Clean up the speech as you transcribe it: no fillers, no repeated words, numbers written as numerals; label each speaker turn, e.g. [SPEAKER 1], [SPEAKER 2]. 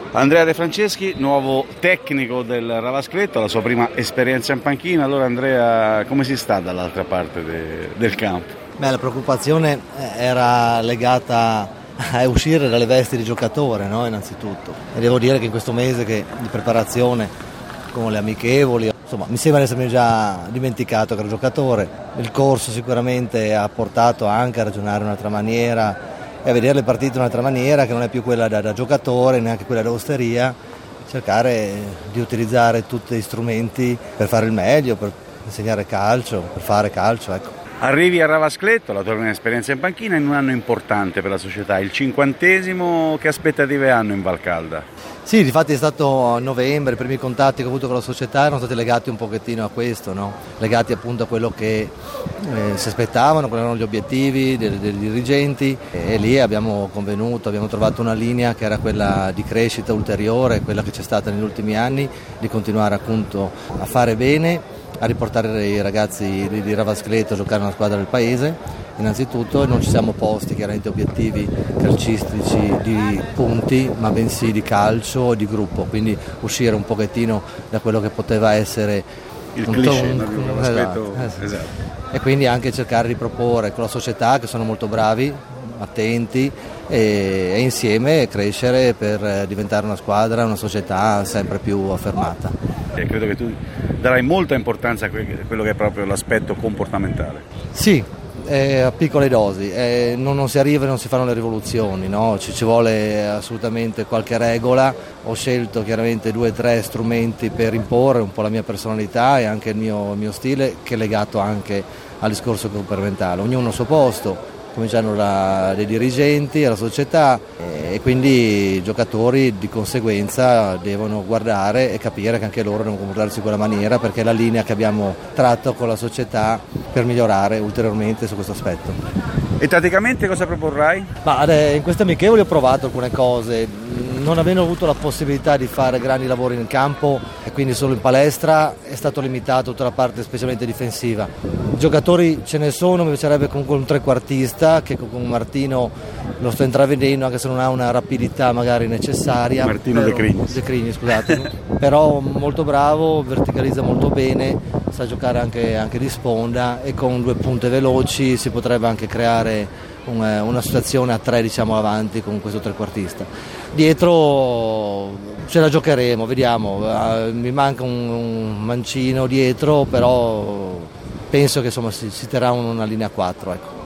[SPEAKER 1] Andrea De Franceschi, nuovo tecnico del Ravascletto, la sua prima esperienza in panchina. Allora Andrea, come si sta dall'altra parte del campo?
[SPEAKER 2] La preoccupazione era legata a uscire dalle vesti di giocatore, no? Innanzitutto. E devo dire che in questo mese di preparazione con le amichevoli, insomma, mi sembra di essermi già dimenticato che ero giocatore. Il corso sicuramente ha portato anche a ragionare in un'altra maniera e a vedere le partite in un'altra maniera, che non è più quella da giocatore, neanche quella da osteria, cercare di utilizzare tutti gli strumenti per fare il meglio, per insegnare calcio, per fare calcio, ecco.
[SPEAKER 1] Arrivi a Ravascletto, la tua prima esperienza in panchina, in un anno importante per la società, il 50°, che aspettative hanno in Valcalda?
[SPEAKER 2] Sì, difatti è stato a novembre, i primi contatti che ho avuto con la società erano stati legati un pochettino a questo, no? Legati appunto a quello che si aspettavano, quali erano gli obiettivi dei dirigenti, e lì abbiamo convenuto, abbiamo trovato una linea che era quella di crescita ulteriore, quella che c'è stata negli ultimi anni, di continuare appunto a fare bene, a riportare i ragazzi di Ravascletto a giocare una squadra del paese innanzitutto, e non ci siamo posti chiaramente obiettivi calcistici di punti, ma bensì di calcio e di gruppo, quindi uscire un pochettino da quello che poteva essere
[SPEAKER 1] il cliché,
[SPEAKER 2] esatto. E quindi anche cercare di proporre con la società, che sono molto bravi, attenti, e insieme crescere per diventare una squadra, una società sempre più affermata.
[SPEAKER 1] E credo che tu darai molta importanza a quello che è proprio l'aspetto comportamentale.
[SPEAKER 2] Sì, a piccole dosi, non si arriva e non si fanno le rivoluzioni, no? Ci vuole assolutamente qualche regola. Ho scelto chiaramente 2 o 3 strumenti per imporre un po' la mia personalità e anche il mio stile, che è legato anche al discorso comportamentale. Ognuno al suo posto, cominciano dai dirigenti alla società, e quindi i giocatori di conseguenza devono guardare e capire che anche loro devono comportarsi in quella maniera, perché è la linea che abbiamo tratto con la società per migliorare ulteriormente su questo aspetto.
[SPEAKER 1] E tatticamente cosa proporrai?
[SPEAKER 2] In queste amichevoli ho provato alcune cose, non avendo avuto la possibilità di fare grandi lavori in campo e quindi solo in palestra, è stato limitato tutta la parte specialmente difensiva. Giocatori ce ne sono, mi piacerebbe comunque un trequartista, che con Martino lo sto intravedendo, anche se non ha una rapidità magari necessaria.
[SPEAKER 1] Martino De
[SPEAKER 2] Crigni, scusate. Però molto bravo, verticalizza molto bene, sa giocare anche di sponda, e con 2 punte veloci si potrebbe anche creare una situazione a 3, diciamo, avanti con questo trequartista. Dietro ce la giocheremo, vediamo, mi manca un mancino dietro, però penso che insomma si terrà una linea 4, ecco.